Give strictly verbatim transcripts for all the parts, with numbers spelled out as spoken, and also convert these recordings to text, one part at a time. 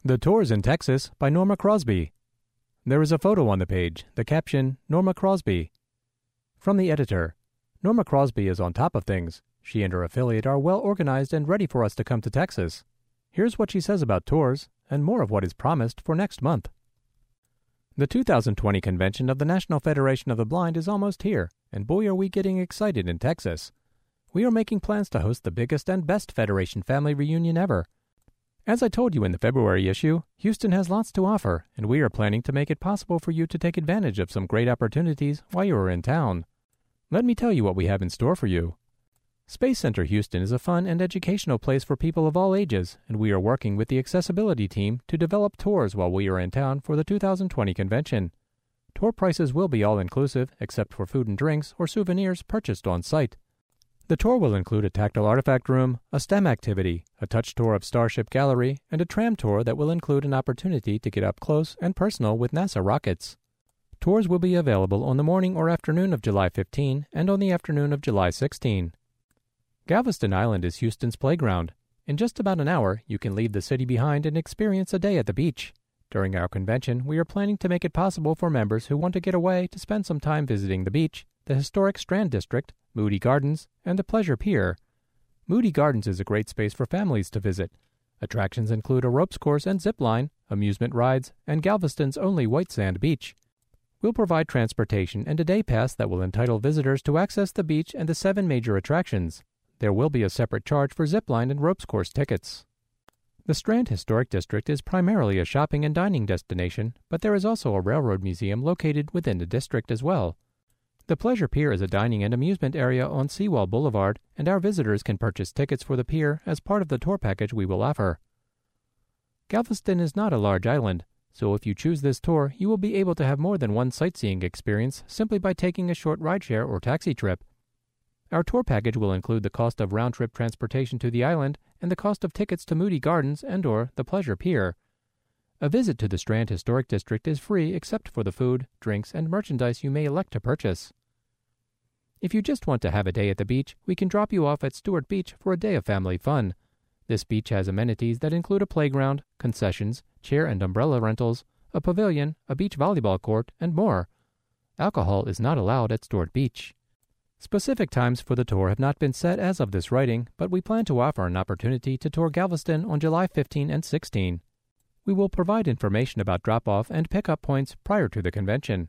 The Tours in Texas by Norma Crosby. There is a photo on the page, the caption, Norma Crosby. From the editor, Norma Crosby is on top of things. She and her affiliate are well organized and ready for us to come to Texas. Here's what she says about tours, and more of what is promised for next month. The two thousand twenty convention of the National Federation of the Blind is almost here, and boy are we getting excited in Texas. We are making plans to host the biggest and best Federation family reunion ever. As I told you in the February issue, Houston has lots to offer, and we are planning to make it possible for you to take advantage of some great opportunities while you are in town. Let me tell you what we have in store for you. Space Center Houston is a fun and educational place for people of all ages, and we are working with the accessibility team to develop tours while we are in town for the two thousand twenty convention. Tour prices will be all-inclusive, except for food and drinks or souvenirs purchased on site. The tour will include a tactile artifact room, a STEM activity, a touch tour of Starship Gallery, and a tram tour that will include an opportunity to get up close and personal with NASA rockets. Tours will be available on the morning or afternoon of July fifteenth and on the afternoon of July sixteenth. Galveston Island is Houston's playground. In just about an hour, you can leave the city behind and experience a day at the beach. During our convention, we are planning to make it possible for members who want to get away to spend some time visiting the beach, the historic Strand District, Moody Gardens, and the Pleasure Pier. Moody Gardens is a great space for families to visit. Attractions include a ropes course and zip line, amusement rides, and Galveston's only white sand beach. We'll provide transportation and a day pass that will entitle visitors to access the beach and the seven major attractions. There will be a separate charge for zip line and ropes course tickets. The Strand Historic District is primarily a shopping and dining destination, but there is also a railroad museum located within the district as well. The Pleasure Pier is a dining and amusement area on Seawall Boulevard, and our visitors can purchase tickets for the pier as part of the tour package we will offer. Galveston is not a large island, so if you choose this tour, you will be able to have more than one sightseeing experience simply by taking a short rideshare or taxi trip. Our tour package will include the cost of round-trip transportation to the island and the cost of tickets to Moody Gardens and or the Pleasure Pier. A visit to the Strand Historic District is free except for the food, drinks, and merchandise you may elect to purchase. If you just want to have a day at the beach, we can drop you off at Stewart Beach for a day of family fun. This beach has amenities that include a playground, concessions, chair and umbrella rentals, a pavilion, a beach volleyball court, and more. Alcohol is not allowed at Stewart Beach. Specific times for the tour have not been set as of this writing, but we plan to offer an opportunity to tour Galveston on July fifteenth and sixteenth. We will provide information about drop-off and pick-up points prior to the convention.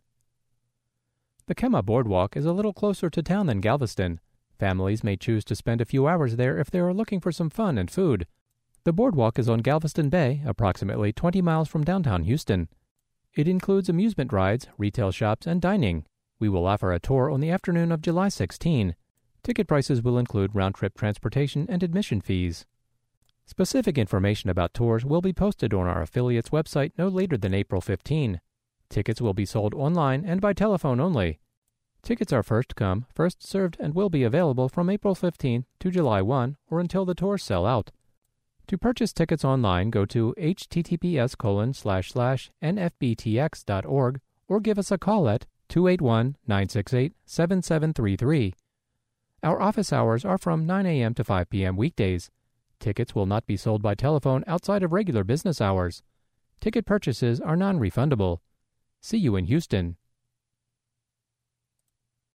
The Kemah Boardwalk is a little closer to town than Galveston. Families may choose to spend a few hours there if they are looking for some fun and food. The boardwalk is on Galveston Bay, approximately twenty miles from downtown Houston. It includes amusement rides, retail shops, and dining. We will offer a tour on the afternoon of July sixteenth. Ticket prices will include round-trip transportation and admission fees. Specific information about tours will be posted on our affiliate's website no later than April fifteenth. Tickets will be sold online and by telephone only. Tickets are first come, first served, and will be available from April fifteenth to July first or until the tours sell out. To purchase tickets online, go to h t t p s colon slash slash n f b t x dot org or give us a call at two eight one, nine six eight, seven seven three three. Our office hours are from nine a.m. to five p.m. weekdays. Tickets will not be sold by telephone outside of regular business hours. Ticket purchases are non-refundable. See you in Houston.